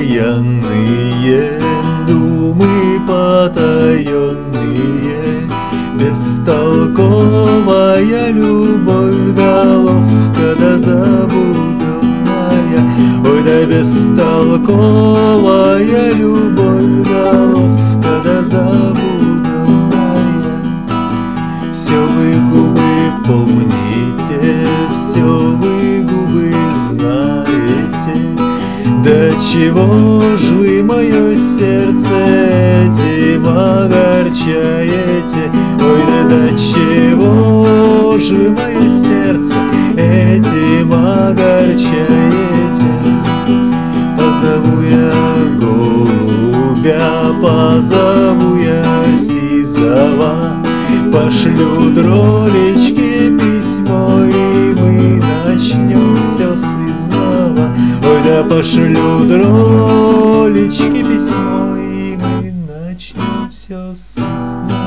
окаянные думы потаенные, бестолковая любовь, головка да забубенная. Ой, да бестолковая любовь, головка да забубенная. Все вы губы помните, все вы губы знаете. Да чего ж вы мое сердце этим огорчаете? Ой, да чего ж вы мое сердце этим огорчаете? Позову я голубя, позову я сизова, пошлю дролечке письмо, и мы начнем все с изнова. Ой, да пошлю дролечке письмо, и мы начнем все с изнова.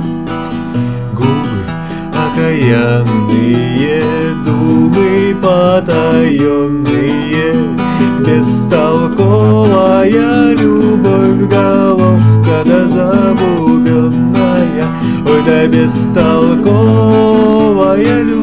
Губы окаянные, думы потаенные, бестолковая любовь, головка да забубенная. Ой, да бестолковая любовь.